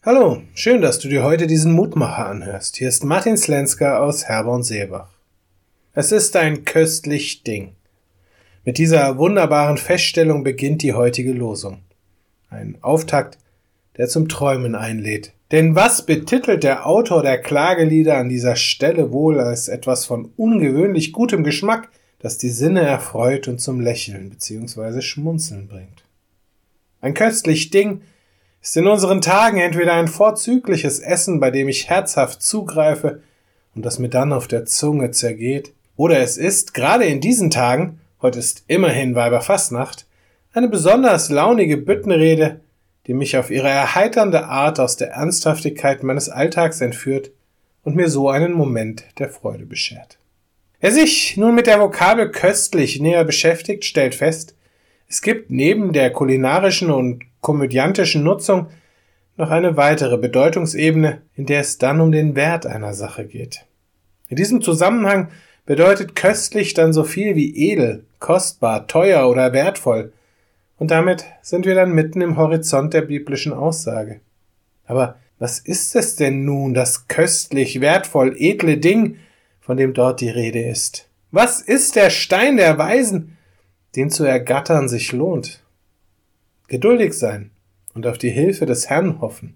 Hallo, schön, dass du dir heute diesen Mutmacher anhörst. Hier ist Martin Slenska aus Herborn-Seebach. Es ist ein köstlich Ding. Mit dieser wunderbaren Feststellung beginnt die heutige Losung. Ein Auftakt, der zum Träumen einlädt. Denn was betitelt der Autor der Klagelieder an dieser Stelle wohl als etwas von ungewöhnlich gutem Geschmack, das die Sinne erfreut und zum Lächeln bzw. Schmunzeln bringt? Ein köstlich Ding ist in unseren Tagen entweder ein vorzügliches Essen, bei dem ich herzhaft zugreife und das mir dann auf der Zunge zergeht, oder es ist, gerade in diesen Tagen, heute ist immerhin Weiberfastnacht, eine besonders launige Büttenrede, die mich auf ihre erheiternde Art aus der Ernsthaftigkeit meines Alltags entführt und mir so einen Moment der Freude beschert. Wer sich nun mit der Vokabel köstlich näher beschäftigt, stellt fest, es gibt neben der kulinarischen und komödiantischen Nutzung noch eine weitere Bedeutungsebene, in der es dann um den Wert einer Sache geht. In diesem Zusammenhang bedeutet köstlich dann so viel wie edel, kostbar, teuer oder wertvoll, und damit sind wir dann mitten im Horizont der biblischen Aussage. Aber was ist es denn nun, das köstlich, wertvoll, edle Ding, von dem dort die Rede ist? Was ist der Stein der Weisen, den zu ergattern sich lohnt? Geduldig sein und auf die Hilfe des Herrn hoffen.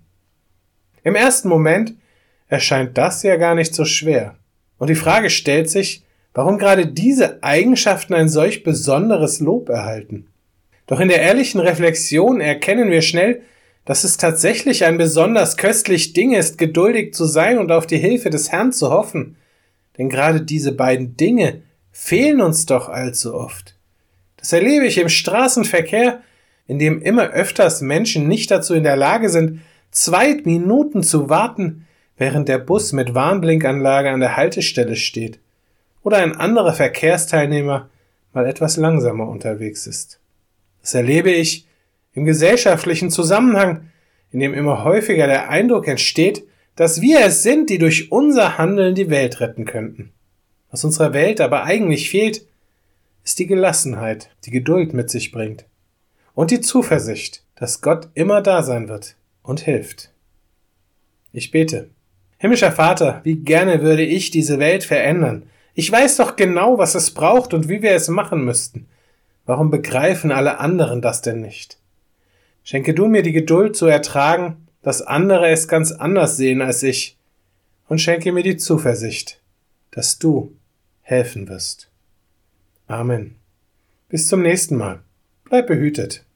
Im ersten Moment erscheint das ja gar nicht so schwer. Und die Frage stellt sich, warum gerade diese Eigenschaften ein solch besonderes Lob erhalten. Doch in der ehrlichen Reflexion erkennen wir schnell, dass es tatsächlich ein besonders köstlich Ding ist, geduldig zu sein und auf die Hilfe des Herrn zu hoffen. Denn gerade diese beiden Dinge fehlen uns doch allzu oft. Das erlebe ich im Straßenverkehr, in dem immer öfters Menschen nicht dazu in der Lage sind, 2 Minuten zu warten, während der Bus mit Warnblinkanlage an der Haltestelle steht oder ein anderer Verkehrsteilnehmer mal etwas langsamer unterwegs ist. Das erlebe ich im gesellschaftlichen Zusammenhang, in dem immer häufiger der Eindruck entsteht, dass wir es sind, die durch unser Handeln die Welt retten könnten. Was unserer Welt aber eigentlich fehlt, ist die Gelassenheit, die Geduld mit sich bringt. Und die Zuversicht, dass Gott immer da sein wird und hilft. Ich bete. Himmlischer Vater, wie gerne würde ich diese Welt verändern. Ich weiß doch genau, was es braucht und wie wir es machen müssten. Warum begreifen alle anderen das denn nicht? Schenke du mir die Geduld zu ertragen, dass andere es ganz anders sehen als ich. Und schenke mir die Zuversicht, dass du helfen wirst. Amen. Bis zum nächsten Mal. Bleib behütet.